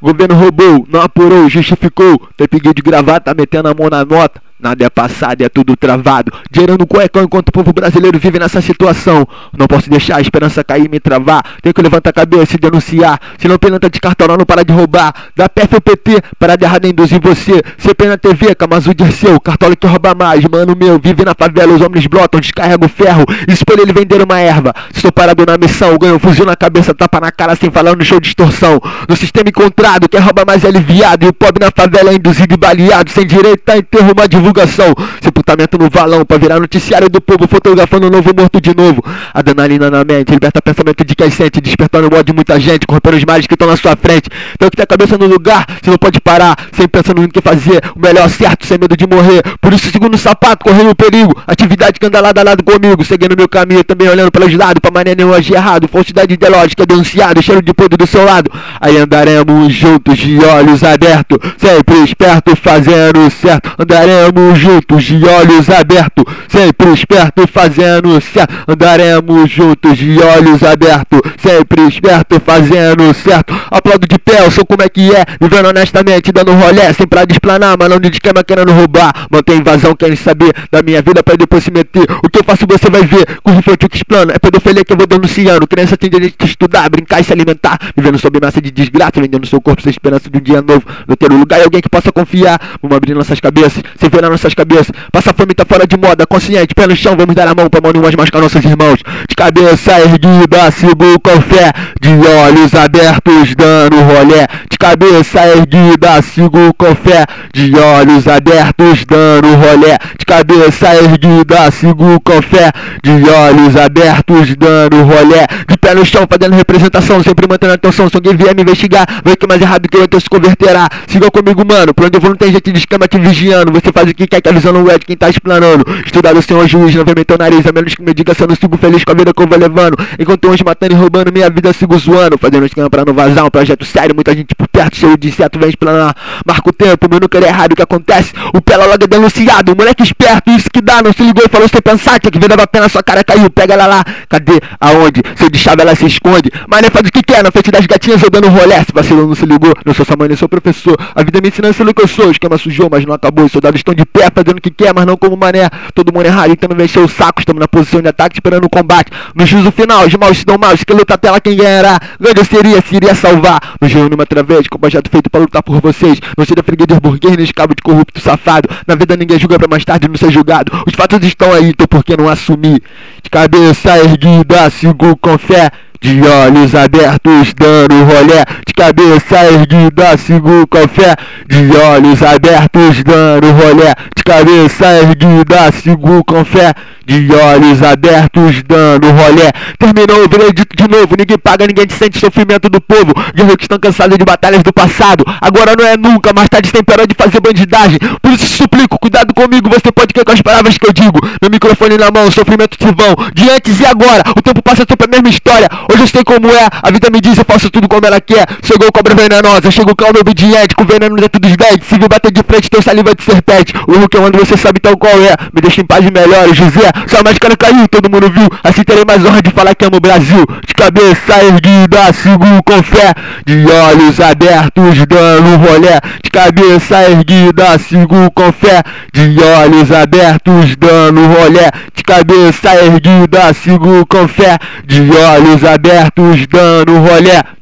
Governo roubou, não apurou, justificou. Tem pedido de gravata, metendo a mão na nota. Nada é passado, é tudo travado. Dinheiro no cuecão enquanto o povo brasileiro vive nessa situação. Não posso deixar a esperança cair e me travar. Tenho que levantar a cabeça e denunciar. Se não pilantra de cartola, não para de roubar. Da PF ou PT, para de errado induzir você. CP na TV, Camazu Dirceu. Cartola que rouba mais, mano meu. Vive na favela, os homens brotam, descarrega o ferro. Espelho ele vender uma erva. Estou parado na missão, ganho um fuzil na cabeça, tapa na cara sem falar no show de extorsão. No sistema encontrado, quem rouba mais é aliviado. E o pobre na favela é induzido e baleado. Sem direito a enterro, uma divulgação. Sepultamento no valão, pra virar noticiário do povo, fotografando o novo morto de novo. Adrenalina na mente, liberta pensamento de quem sente, despertando o ódio de muita gente, corrompendo os males que estão na sua frente. Tem que ter a cabeça no lugar, você não pode parar, sem pensar no que fazer, o melhor certo, sem medo de morrer. Por isso seguro no sapato, correndo o perigo, atividade que anda lado a lado comigo, seguindo meu caminho, também olhando pelos lados, pra mané nenhum agir errado, falsidade ideológica denunciado, cheiro de podre do seu lado. Aí andaremos juntos de olhos abertos, sempre esperto, fazendo certo. Andaremos juntos de olhos abertos, sempre esperto, fazendo certo. Andaremos juntos de olhos abertos, sempre esperto, fazendo certo. Aplaudo de pé, eu sou como é que é, vivendo honestamente, dando rolé, sem pra desplanar, mas não de esquema querendo roubar. Mantém invasão, querem saber da minha vida pra depois se meter. O que eu faço você vai ver, com o que explana. É pedofilia que eu vou denunciando, criança tem direito de estudar, brincar e se alimentar, vivendo sob massa de desgraça, vendendo seu corpo sem esperança de um dia novo. Não ter um lugar e alguém que possa confiar. Vamos abrir nossas cabeças, sem virar nossas cabeças. Passa fome, tá fora de moda, consciente, pé no chão, vamos dar a mão pra mão nenhuma machucar nossos irmãos. De cabeça erguida, sigo com fé, de olhos abertos dando rolé. De cabeça erguida, sigo com fé, de olhos abertos dando rolé. De cabeça erguida, sigo com fé, de olhos abertos dando rolé. De pé no chão, fazendo representação, sempre mantendo atenção. Se alguém vier me investigar, vai que mais errado que eu então se converterá. Siga comigo, mano, por onde eu vou não tem gente de esquema te vigiando. Você faz o que quer, que avisando o de quem tá explanando. Estudado o senhor juiz, não vem meter o nariz, a menos que me diga se eu não sigo feliz com a vida que eu vou levando. Enquanto uns matando e roubando, minha vida eu sigo zoando. Fazendo esquema pra não vazar, um projeto sério, muita gente por perto, cheio de inseto, vem explanar. Marca o tempo, meu nunca é errado, o que acontece? O pela logo é denunciado, moleque esperto, isso que dá, não se ligou e falou sem pensar, que vida dava pena, sua cara caiu, pega ela lá. Cadê? Aonde? Seu de chave ela se esconde. Mas nem faz o que quer, na frente das gatinhas eu dando rolé. Se vacilou não se ligou, não sou sua mãe nem sou professor. A vida me ensina a ser o que eu sou, o esquema sujou, mas não acabou. Os soldados estão de pé, fazendo o que quer, mas não como mané. Todo mundo errado, então não vem encher o saco. Estamos na posição de ataque, esperando o combate. No juízo final, os maus se dão mal. Se que luta tela, quem ganhará? Ganho seria, se iria salvar. Nos reúne uma outra vez, com o projeto feito para lutar por vocês. Não seria freguês burguês, nem escravo de corrupto safado. Na vida ninguém julga pra mais tarde não ser julgado. Os fatos estão aí, então por que não assumir? De cabeça erguida, sigo com fé, de olhos abertos dando rolé. De cabeça erguida, sigo com fé, de olhos abertos dando rolé. De cabeça erguida, sigo com fé, de olhos abertos dando rolé. Terminou o veredito de novo, ninguém paga, ninguém sente sofrimento do povo. Guerreiros que estão cansados de batalhas do passado, agora não é nunca, mais tarde tem parado de fazer bandidagem. Por isso suplico, cuidado comigo, você pode crer com as palavras que eu digo. Meu microfone na mão, sofrimento de vão, de antes e agora, o tempo passa sempre a mesma história. Hoje eu sei como é, a vida me diz, eu faço tudo como ela quer. Chegou o cobra venenosa, chegou o calmo obediente, com veneno dentro dos dentes. Se vir bater de frente, tem saliva de serpente. O erro que eu ando, você sabe então qual é. Me deixa em paz e melhore, José. Sua máscara caiu, todo mundo viu. Assim terei mais honra de falar que amo o Brasil. De cabeça erguida, sigo com fé, de olhos abertos dando rolé. De cabeça erguida, sigo com fé, de olhos abertos dando rolé. De cabeça erguida, sigo com fé, de olhos abertos dando rolé.